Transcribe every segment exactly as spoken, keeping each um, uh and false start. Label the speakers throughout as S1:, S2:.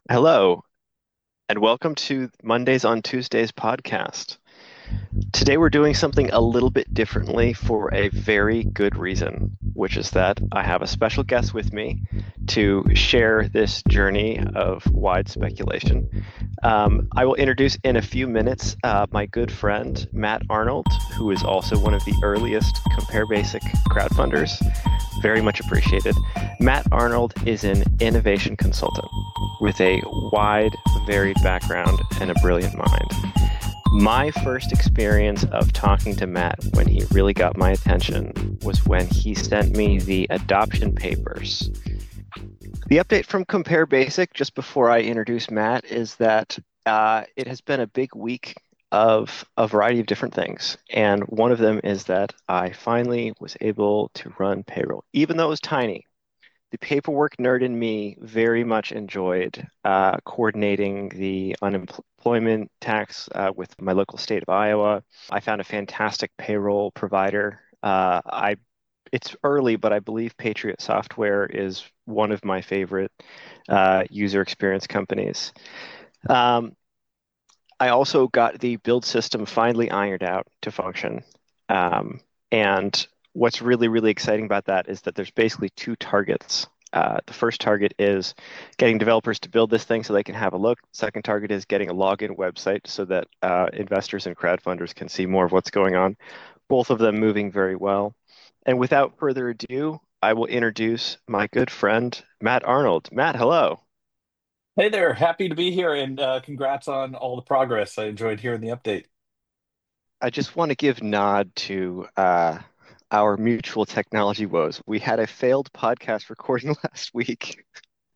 S1: Hello, and welcome to Mondays on Tuesdays podcast. Today we're doing something a little bit differently for a very good reason, which is that I have a special guest with me to share this journey of wide speculation. Um, I will introduce in a few minutes uh, my good friend Matt Arnold, who is also one of the earliest Compare Basic crowdfunders. Very much appreciated. Matt Arnold is an innovation consultant with a wide, varied background and a brilliant mind. My first experience of talking to Matt when he really got my attention was when he sent me the adoption papers. The update from Compare Basic, just before I introduce Matt, is that uh, it has been a big week of a variety of different things. And one of them is that I finally was able to run payroll, even though it was tiny. The paperwork nerd in me very much enjoyed uh, coordinating the unemployment tax uh, with my local state of Iowa. I found a fantastic payroll provider. Uh, I it's early, but I believe Patriot Software is one of my favorite uh, user experience companies. Um, I also got the build system finally ironed out to function. Um, and what's really, really exciting about that is that there's basically two targets. Uh, the first target is getting developers to build this thing so they can have a look. Second target is getting a login website so that uh, investors and crowdfunders can see more of what's going on. Both of them moving very well. And without further ado, I will introduce my good friend, Matt Arnold. Matt, hello.
S2: Hey there, happy to be here and uh, congrats on all the progress. I enjoyed hearing the update.
S1: I just want to give nod to uh, our mutual technology woes. We had a failed podcast recording last week,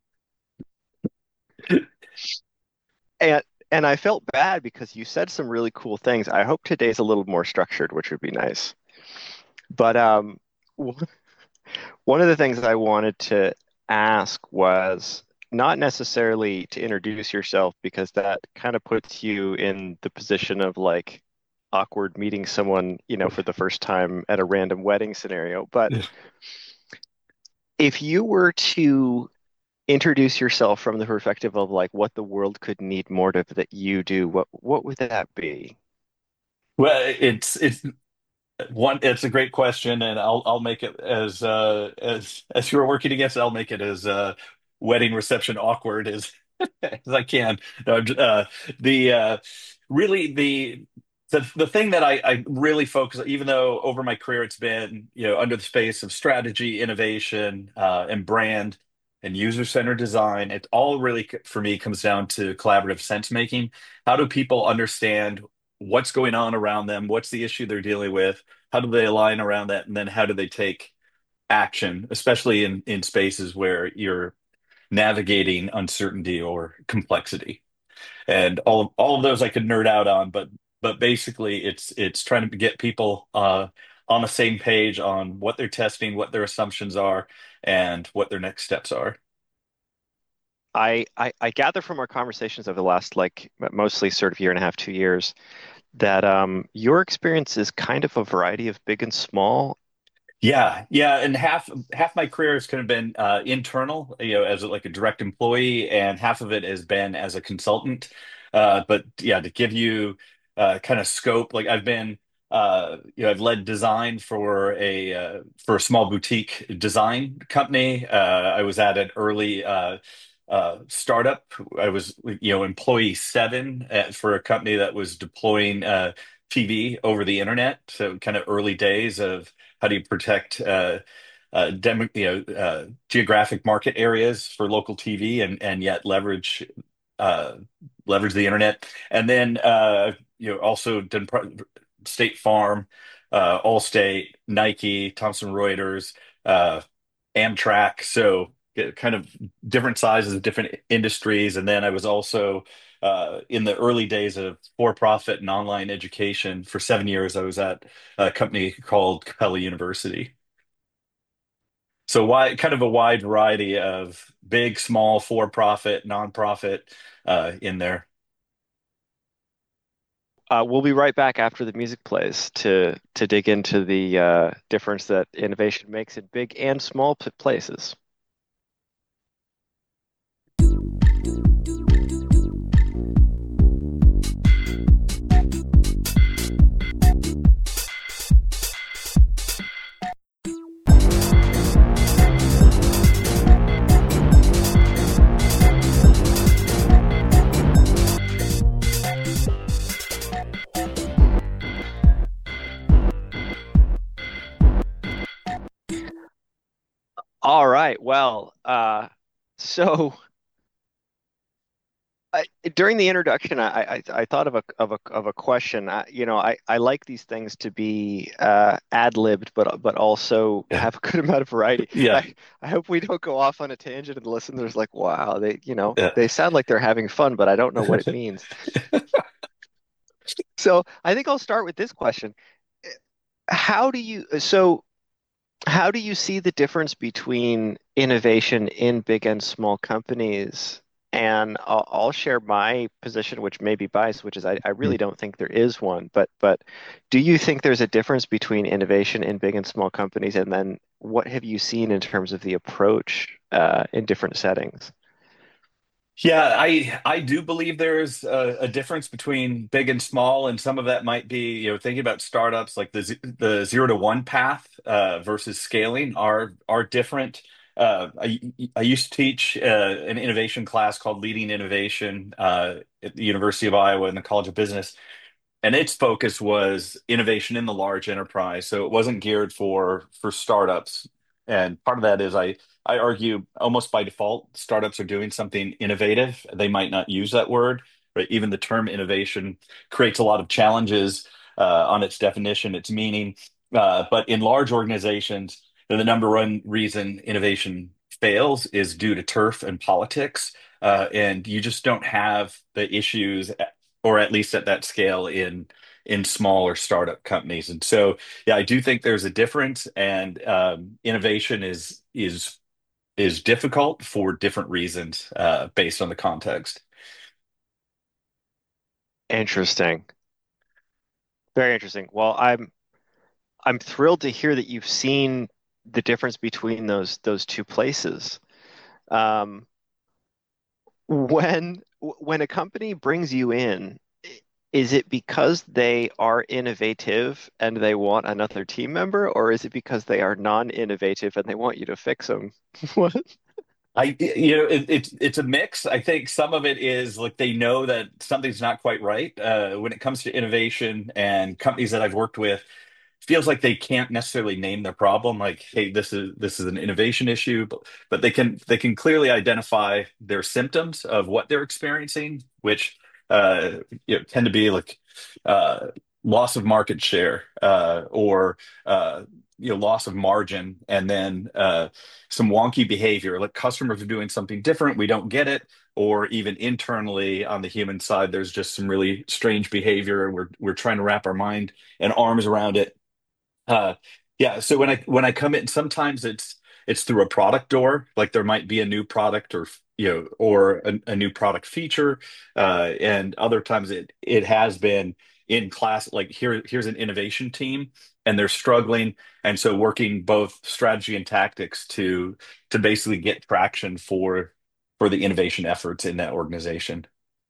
S1: and and I felt bad because you said some really cool things. I hope today's a little more structured, which would be nice. But um, w- one of the things I wanted to ask was not necessarily to introduce yourself because that kind of puts you in the position of like awkward meeting someone, you know, for the first time at a random wedding scenario, but if you were to introduce yourself from the perspective of like what the world could need more of that you do, what what would that be?
S2: Well, it's it's one it's a great question, and I'll I'll make it as uh as as you're working against, I'll make it as uh wedding reception awkward as as I can. No, I'm j- uh the uh really the the the thing that I I really focus, even though over my career it's been, you know, under the space of strategy, innovation, uh and brand and user-centered design, it all really c- for me comes down to collaborative sense making. How do people understand what's going on around them? What's the issue they're dealing with? How do they align around that? And then how do they take action, especially in, in spaces where you're navigating uncertainty or complexity? And all of, all of those I could nerd out on, but but basically it's it's trying to get people uh, on the same page on what they're testing, what their assumptions are, and what their next steps are.
S1: I, I I gather from our conversations over the last like mostly sort of year and a half, two years, that um your experience is kind of a variety of big and small.
S2: Yeah, yeah, and half half my career has kind of been uh, internal, you know, as like a direct employee, and half of it has been as a consultant. Uh, but yeah, to give you uh, kind of scope, like I've been, uh, you know, I've led design for a uh, for a small boutique design company. Uh, I was at an early uh, uh, startup. I was, you know, employee seven at, for a company that was deploying uh, T V over the internet. So kind of early days of how do you protect uh, uh, demo, you know, uh, geographic market areas for local T V and and yet leverage uh, leverage the internet? And then uh, you know also done pro- State Farm, uh, Allstate, Nike, Thomson Reuters, uh, Amtrak. So uh, kind of different sizes of different industries. And then I was also uh, in the early days of for-profit and online education. For seven years, I was at a company called Capella University. So wide, kind of a wide variety of big, small, for-profit, nonprofit uh, in there.
S1: Uh, we'll be right back after the music plays to to dig into the uh, difference that innovation makes in big and small p places. Well, uh, so I, during the introduction, I, I I thought of a of a of a question. I, you know, I I like these things to be uh, ad-libbed, but but also
S2: Yeah.
S1: have a good amount of variety.
S2: Yeah.
S1: I I hope we don't go off on a tangent and the listeners like, wow, they you know
S2: Yeah.
S1: they sound like they're having fun, but I don't know what it means. So I think I'll start with this question. How do you so how do you see the difference between innovation in big and small companies? And I'll, I'll share my position, which may be biased, which is I, I really don't think there is one. But but do you think there's a difference between innovation in big and small companies? And then what have you seen in terms of the approach uh, in different settings?
S2: Yeah, I I do believe there's a, a difference between big and small, and some of that might be, you know, thinking about startups like the z- the zero to one path uh, versus scaling are are different. Uh, I I used to teach uh, an innovation class called Leading Innovation uh, at the University of Iowa in the College of Business, and its focus was innovation in the large enterprise. So it wasn't geared for for startups. And part of that is I I argue almost by default, startups are doing something innovative. They might not use that word, but even the term innovation creates a lot of challenges uh, on its definition, its meaning. Uh, but in large organizations, the number one reason innovation fails is due to turf and politics. Uh, and you just don't have the issues, or at least at that scale in in smaller startup companies. And so, yeah, I do think there's a difference, and um, innovation is is is difficult for different reasons uh, based on the context.
S1: Interesting. Very interesting. Well, I'm I'm thrilled to hear that you've seen the difference between those those two places. Um, When when a company brings you in, is it because they are innovative and they want another team member, or is it because they are non-innovative and they want you to fix them? What?
S2: I, you know, it, it's it's a mix. I think some of it is like they know that something's not quite right uh, when it comes to innovation, and companies that I've worked with feels like they can't necessarily name their problem. Like, hey, this is this is an innovation issue, but, but they can they can clearly identify their symptoms of what they're experiencing, which uh, you know, tend to be like uh, loss of market share uh, or uh, you know loss of margin, and then uh, some wonky behavior. Like customers are doing something different, we don't get it, or even internally on the human side, there's just some really strange behavior, and we're we're trying to wrap our mind and arms around it. uh, yeah, so when I when I come in, sometimes it's it's through a product door, like there might be a new product or you know or a, a new product feature, uh, and other times it it has been in class, like here here's an innovation team and they're struggling, and so working both strategy and tactics to to basically get traction for for the innovation efforts in that organization.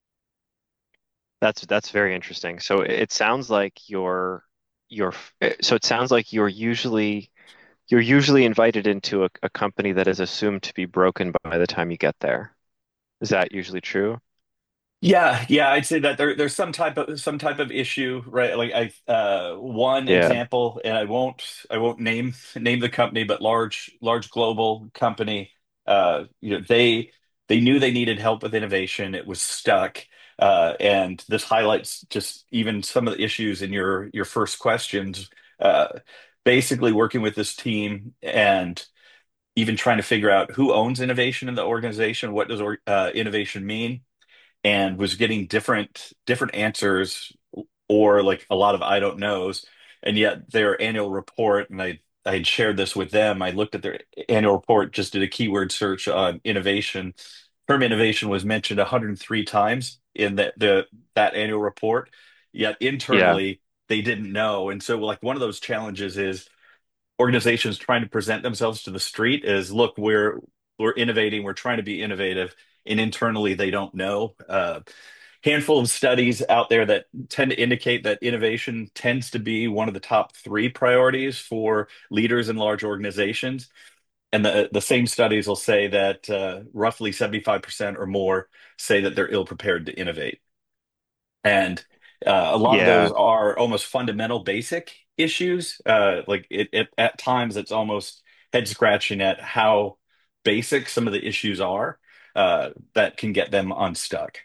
S1: That's that's very interesting. So it sounds like you're you're so it sounds like you're usually you're usually invited into a, a company that is assumed to be broken by the time you get there. Is that usually true?
S2: Yeah, yeah, I'd say that there, there's some type of some type of issue, right? Like I, uh, one
S1: Yeah.
S2: example, and I won't, I won't name name the company, but large, large global company. Uh, you know, they they knew they needed help with innovation. It was stuck, uh, and this highlights just even some of the issues in your your first questions. Uh, Basically, working with this team and even trying to figure out who owns innovation in the organization. What does or, uh, innovation mean? And was getting different different answers, or like a lot of I don't knows. And yet their annual report, and I I had shared this with them. I looked at their annual report, just did a keyword search on innovation. Term innovation was mentioned one hundred three times in that the that annual report. Yet
S1: Yeah.
S2: internally they didn't know. And so like one of those challenges is organizations trying to present themselves to the street is, look, we're we're innovating, we're trying to be innovative, and internally they don't know. Uh, handful of studies out there that tend to indicate that innovation tends to be one of the top three priorities for leaders in large organizations. And the the same studies will say that uh, roughly seventy-five percent or more say that they're ill prepared to innovate. And uh, a lot of those
S1: Yeah.
S2: are almost fundamental, basic issues. Uh, like it, it, at times, it's almost head scratching at how basic some of the issues are uh, that can get them unstuck.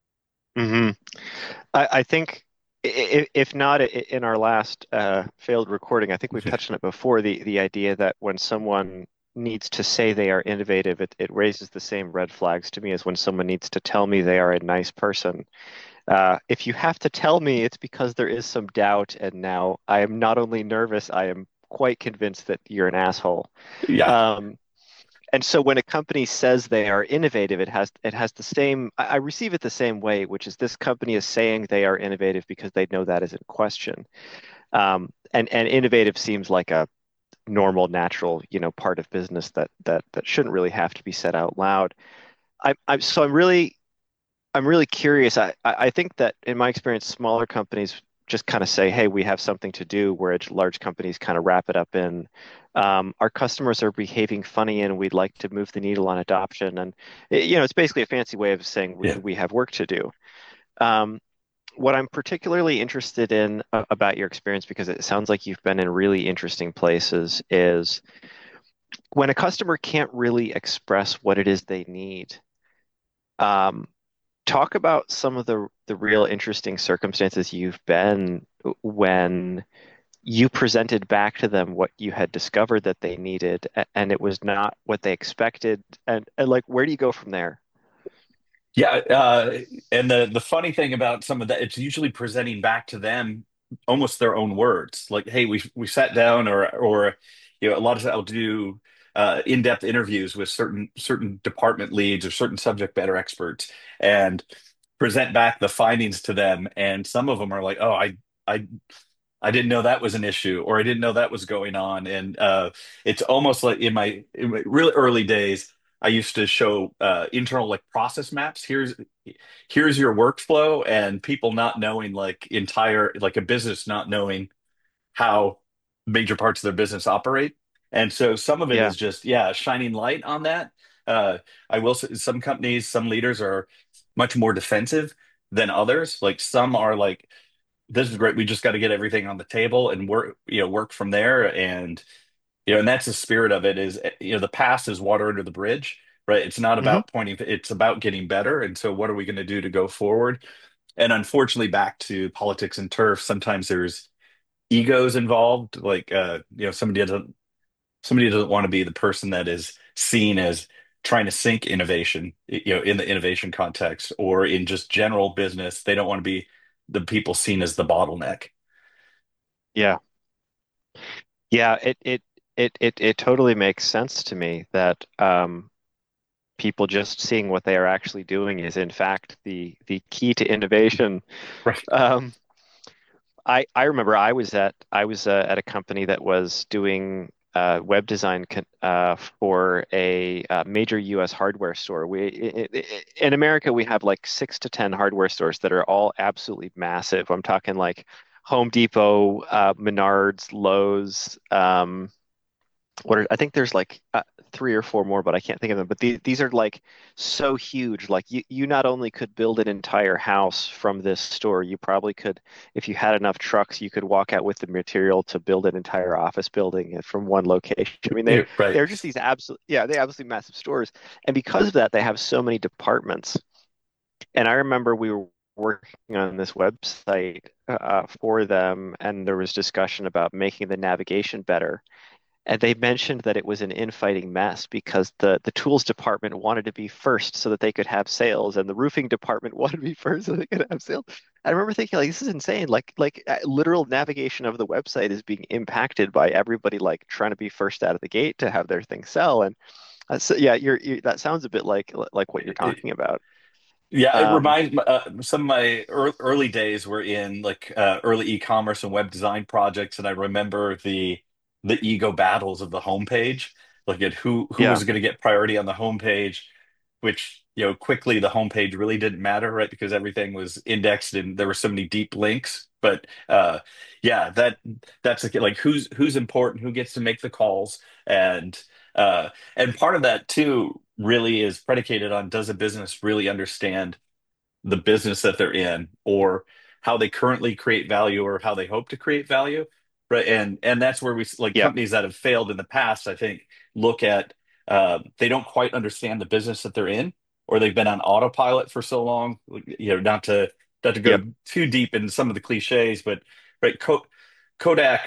S1: hmm I, I think if, if not in our last uh, failed recording, I think we've touched on it before, the the idea that when someone needs to say they are innovative, it, it raises the same red flags to me as when someone needs to tell me they are a nice person. Uh, if you have to tell me, it's because there is some doubt, and now I am not only nervous, I am quite convinced that you're an asshole.
S2: Yeah,
S1: Um, and so when a company says they are innovative, it has it has the same, I, I receive it the same way, which is this company is saying they are innovative because they know that is in question. Um, and and innovative seems like a normal, natural, you know, part of business that that that shouldn't really have to be said out loud. I, I'm so I'm really I'm really curious. I, I think that in my experience, smaller companies just kind of say, hey, we have something to do, where large companies kind of wrap it up in, um, our customers are behaving funny and we'd like to move the needle on adoption. And, it- you know, it's basically a fancy way of saying we,
S2: yeah,
S1: we have work to do. Um, what I'm particularly interested in uh, about your experience, because it sounds like you've been in really interesting places, is when a customer can't really express what it is they need. Um, Talk about some of the the real interesting circumstances you've been when you presented back to them what you had discovered that they needed, a- and it was not what they expected. And, and like, where do you go from there?
S2: yeah. Uh, and the the funny thing about some of that, it's usually presenting back to them almost their own words. Like, hey, we we sat down, or or you know, a lot of I'll do uh, in-depth interviews with certain certain department leads or certain subject matter experts, and present back the findings to them. And some of them are like, oh, I. I I didn't know that was an issue, or I didn't know that was going on. And uh, it's almost like in my, in my really early days, I used to show uh, internal like process maps. Here's here's your workflow, and people not knowing like entire like a business not knowing how major parts of their business operate. And so some of it
S1: Yeah.
S2: is just yeah, shining light on that. Uh, I will say some companies, some leaders are much more defensive than others. Like some are like this is great. We just got to get everything on the table and work, you know, work from there. And, you know, and that's the spirit of it is, you know, the past is water under the bridge, right? It's not
S1: hmm
S2: about pointing, it's about getting better. And so what are we going to do to go forward? And unfortunately, back to politics and turf, sometimes there's egos involved. Like, uh, you know, somebody doesn't, somebody doesn't want to be the person that is seen as trying to sink innovation, you know, in the innovation context or in just general business. They don't want to be the people seen as the bottleneck.
S1: Yeah. Yeah. It it it it it totally makes sense to me that um, people just seeing what they are actually doing is in fact the the key to innovation.
S2: Right.
S1: Um, I I remember I was at I was uh, at a company that was doing uh, web design con uh, for a uh, major U S hardware store. We I I in America we have like six to ten hardware stores that are all absolutely massive. I'm talking like Home Depot, uh, Menards, Lowe's. Um, what are, I think there's like uh, three or four more, but I can't think of them. But these these are like so huge. Like you, you not only could build an entire house from this store, you probably could, if you had enough trucks, you could walk out with the material to build an entire office building from one location. I mean, they
S2: Yeah, right.
S1: they're just these absolute, yeah, they absolutely massive stores. And because of that, they have so many departments. And I remember we were working on this website uh, for them, and there was discussion about making the navigation better. And they mentioned that it was an infighting mess because the the tools department wanted to be first so that they could have sales, and the roofing department wanted to be first so they could have sales. I remember thinking, like, this is insane. Like, like uh, literal navigation of the website is being impacted by everybody like trying to be first out of the gate to have their thing sell. And uh, so, yeah, you're, you that sounds a bit like like what you're talking about.
S2: Yeah, it
S1: Um,
S2: reminds me, uh, some of my ear early days were in like uh, early e-commerce and web design projects, and I remember the the ego battles of the homepage, like at who who
S1: yeah.
S2: was going to get priority on the homepage, which you know quickly the homepage really didn't matter, right? Because everything was indexed and there were so many deep links. But uh, yeah, that that's like, like who's who's important, who gets to make the calls, and uh, and part of that too really is predicated on does a business really understand the business that they're in or how they currently create value or how they hope to create value, right? And and that's where we like
S1: Yeah.
S2: companies that have failed in the past, I think, look at uh, they don't quite understand the business that they're in, or they've been on autopilot for so long. You know, not to not to go
S1: Yep.
S2: too deep into some of the cliches, but right, Kodak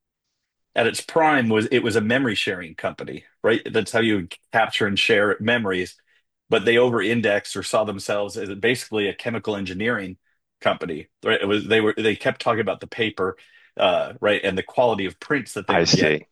S2: at its prime was it was a memory sharing company, right? That's how you capture and share memories. But they over-indexed or saw themselves as basically a chemical engineering company, right? It was they were they kept talking about the paper, uh, right, and the quality of prints that they
S1: I
S2: would get.
S1: see.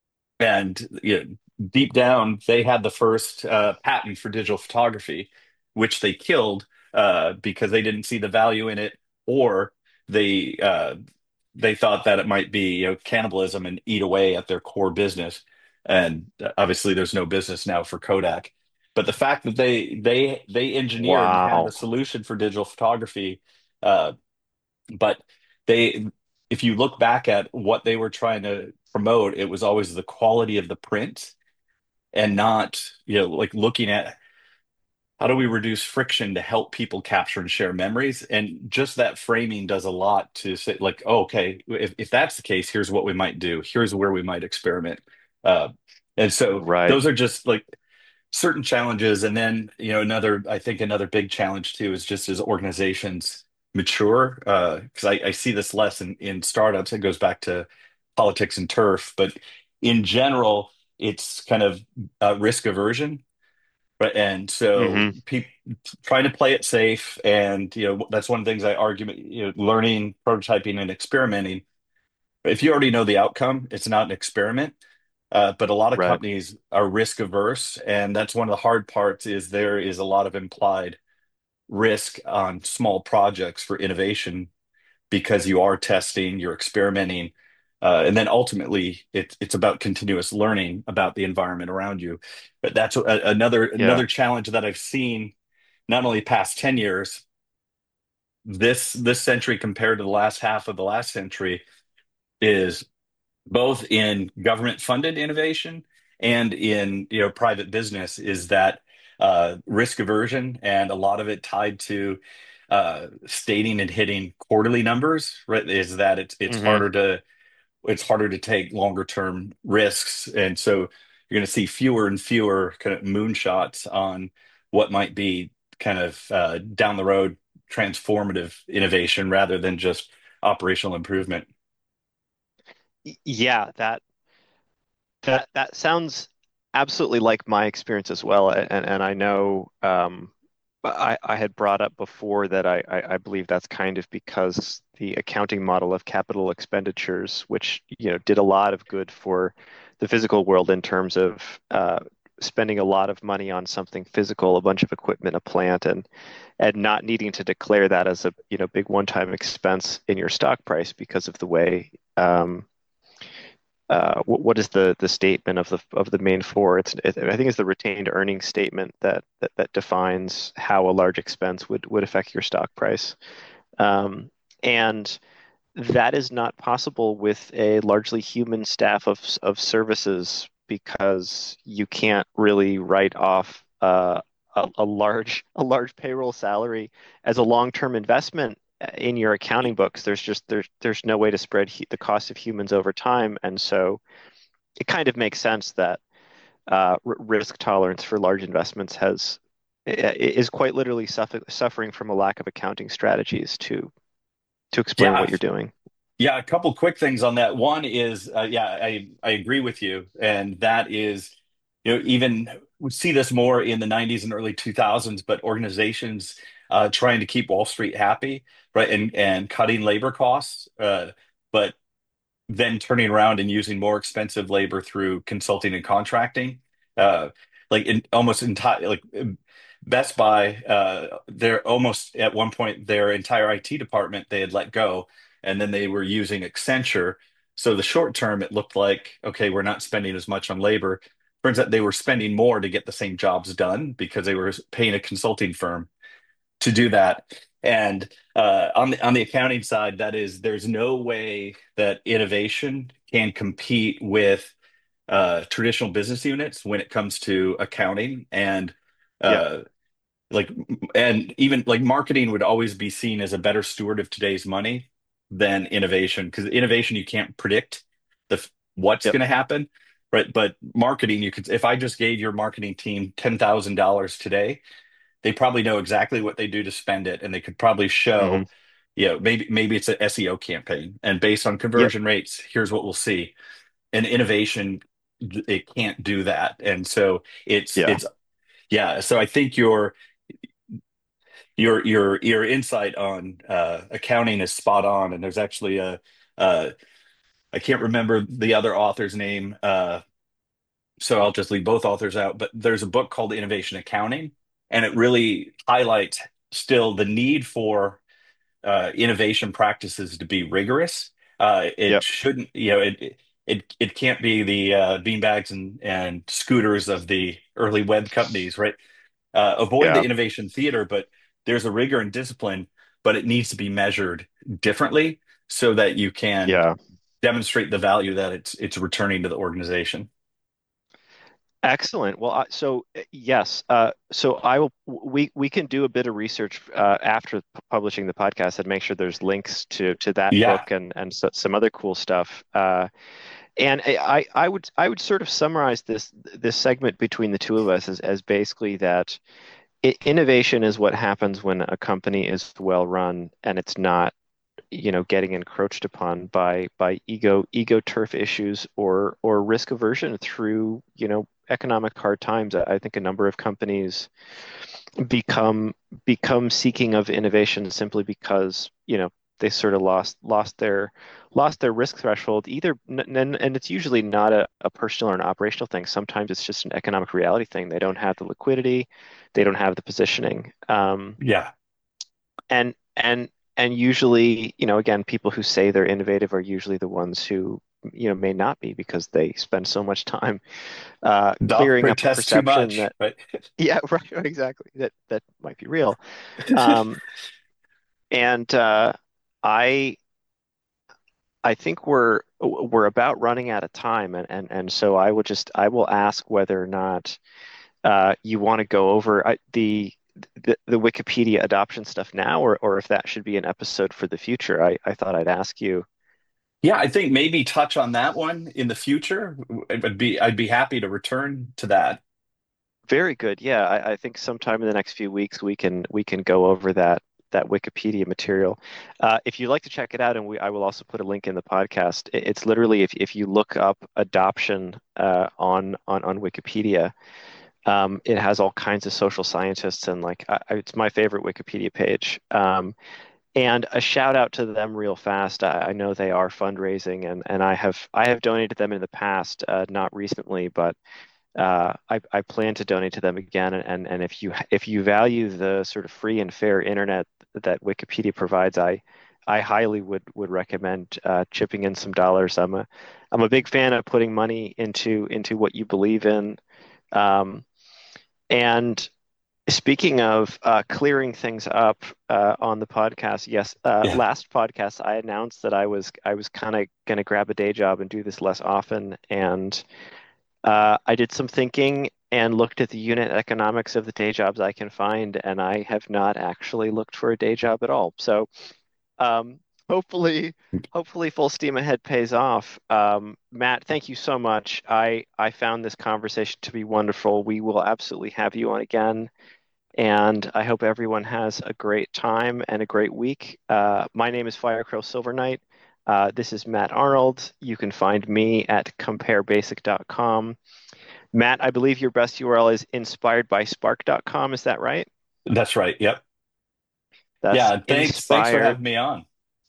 S2: And you know, deep down, they had the first uh, patent for digital photography, which they killed uh, because they didn't see the value in it, or they uh, they thought that it might be, you know, cannibalism and eat away at their core business. And uh, obviously, there's no business now for Kodak. But the fact that they they they engineered and had the
S1: Wow.
S2: solution for digital photography, uh, but they, if you look back at what they were trying to promote, it was always the quality of the print and not, you know, like looking at how do we reduce friction to help people capture and share memories? And just that framing does a lot to say, like, oh, okay, if, if that's the case, here's what we might do. Here's where we might experiment. Uh, and so
S1: Right.
S2: those are just like certain challenges. And then, you know, another, I think another big challenge too is just as organizations mature, uh, because I, I see this less in, in startups. It goes back to politics and turf, but in general, it's kind of uh, risk aversion. Right. And so
S1: Hmm.
S2: people trying to play it safe. And, you know, that's one of the things I argue, you know, learning, prototyping, and experimenting. If you already know the outcome, it's not an experiment. Uh, but a lot of
S1: Right.
S2: companies are risk averse. And that's one of the hard parts is there is a lot of implied risk on small projects for innovation because you are testing, you're experimenting, uh, and then ultimately it's it's about continuous learning about the environment around you. But that's a, another
S1: Yeah.
S2: another challenge that I've seen not only past ten years, this this century compared to the last half of the last century is both in government funded innovation and in, you know, private business is that uh, risk aversion, and a lot of it tied to uh, stating and hitting quarterly numbers, right? Is that it's it's
S1: Hmm.
S2: harder to it's harder to take longer term risks, and so you're going to see fewer and fewer kind of moonshots on what might be kind of uh, down the road transformative innovation rather than just operational improvement.
S1: Yeah, that that that sounds absolutely like my experience as well. And and I know um I, I had brought up before that I, I, I believe that's kind of because the accounting model of capital expenditures, which you know did a lot of good for the physical world in terms of uh, spending a lot of money on something physical, a bunch of equipment, a plant, and and not needing to declare that as a you know big one-time expense in your stock price because of the way um, uh, what, what is the the statement of the of the main four? It's it, I think it's the retained earnings statement that, that that defines how a large expense would would affect your stock price. Um, and that is not possible with a largely human staff of of services because you can't really write off uh, a, a large a large payroll salary as a long-term investment in your accounting books. There's just there's there's no way to spread hu the cost of humans over time, and so it kind of makes sense that uh, r risk tolerance for large investments has is quite literally suffer suffering from a lack of accounting strategies to to explain
S2: Yeah,
S1: what you're doing.
S2: yeah, a couple quick things on that. One is, uh, yeah, I I agree with you, and that is, you know, even we see this more in the nineties and early two thousands, but organizations uh, trying to keep Wall Street happy, right, and and cutting labor costs, uh, but then turning around and using more expensive labor through consulting and contracting. Uh, like in almost entire like Best Buy, uh, they're almost at one point their entire I T department they had let go, and then they were using Accenture. So the short term, it looked like okay, we're not spending as much on labor. Turns out they were spending more to get the same jobs done because they were paying a consulting firm to do that. And uh, on the on the accounting side, that is, there's no way that innovation can compete with uh, traditional business units when it comes to accounting and
S1: Yeah,
S2: uh, like and even like marketing would always be seen as a better steward of today's money than innovation because innovation you can't predict the what's
S1: yep,
S2: going to happen, right? But marketing, you could, if I just gave your marketing team ten thousand dollars today, they probably know exactly what they do to spend it, and they could probably
S1: Hmm.
S2: show, you know, maybe maybe it's an S E O campaign, and based on
S1: Yep.
S2: conversion rates, here's what we'll see. And innovation, it can't do that, and so it's
S1: Yeah.
S2: it's yeah. So I think your your your your insight on uh, accounting is spot on, and there's actually a uh, I can't remember the other author's name, uh, so I'll just leave both authors out. But there's a book called Innovation Accounting, and it really highlights still the need for uh, innovation practices to be rigorous. Uh, it
S1: Yep.
S2: shouldn't, you know, it it it can't be the uh, beanbags and and scooters of the early web companies, right? Uh, avoid the
S1: Yeah.
S2: innovation theater, but there's a rigor and discipline, but it needs to be measured differently so that you can
S1: Yeah.
S2: demonstrate the value that it's it's returning to the organization.
S1: Excellent. Well, I, so uh, yes, uh, so I will. We we can do a bit of research uh, after p- publishing the podcast and make sure there's links to to that
S2: Yeah,
S1: book and and so, some other cool stuff. Uh, and I I I would I would sort of summarize this this segment between the two of us as as basically that I innovation is what happens when a company is well run and it's not, you know, getting encroached upon by by ego ego turf issues or or risk aversion through, you know, economic hard times. I, I think a number of companies become become seeking of innovation simply because, you know, they sort of lost lost their lost their risk threshold either, and, and it's usually not a, a personal or an operational thing. Sometimes it's just an economic reality thing. They don't have the liquidity, they don't have the positioning. Um,
S2: yeah.
S1: and and and usually, you know, again, people who say they're innovative are usually the ones who, you know, may not be because they spend so much time uh,
S2: The
S1: clearing up a
S2: operator too
S1: perception
S2: much,
S1: that,
S2: right?
S1: yeah, right, right, exactly, that that might be real. Um, and uh, I I think we're we're about running out of time, and and and so I would just I will ask whether or not uh, you want to go over uh, the, the the Wikipedia adoption stuff now, or or if that should be an episode for the future. I I thought I'd ask you.
S2: Yeah, I think maybe touch on that one in the future. I'd be I'd be happy to return to that.
S1: Very good. Yeah, I, I think sometime in the next few weeks we can we can go over that that Wikipedia material. Uh, if you'd like to check it out, and we I will also put a link in the podcast. It- it's literally if if you look up adoption uh, on on on Wikipedia, um, it has all kinds of social scientists and like I, I- it's my favorite Wikipedia page. Um, and a shout out to them real fast. I, I know they are fundraising, and and I have I have donated them in the past, uh, not recently, but uh, I, I plan to donate to them again. And, and if you if you value the sort of free and fair internet that Wikipedia provides, I I highly would would recommend uh, chipping in some dollars. I'm a I'm a big fan of putting money into into what you believe in. Um, and speaking of uh, clearing things up uh, on the podcast, yes, uh,
S2: Yeah.
S1: last podcast I announced that I was I was kind of going to grab a day job and do this less often, and uh, I did some thinking and looked at the unit economics of the day jobs I can find, and I have not actually looked for a day job at all. So um, hopefully, hopefully, full steam ahead pays off. Um, Matt, thank you so much. I I found this conversation to be wonderful. We will absolutely have you on again, and I hope everyone has a great time and a great week. Uh, my name is Firecrow Silver Knight. Uh, this is Matt Arnold. You can find me at compare basic dot com. Matt, I believe your best U R L is inspired by spark dot com. Is that right?
S2: That's right. Yep.
S1: That's
S2: Yeah, thanks. Thanks for
S1: inspired.
S2: having me on.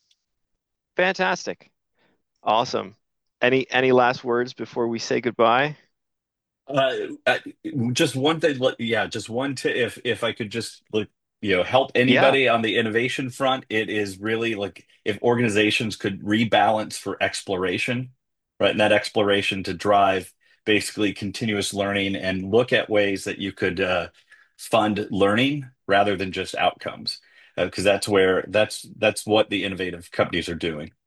S1: Fantastic. Awesome. Any any last words before we say goodbye?
S2: Uh, uh, just one thing, like, yeah, just one t if if I could just like you know help
S1: Yeah.
S2: anybody on the innovation front, it is really like if organizations could rebalance for exploration, right? And that exploration to drive basically continuous learning and look at ways that you could uh, fund learning rather than just outcomes, because that's where that's that's what the innovative companies are doing.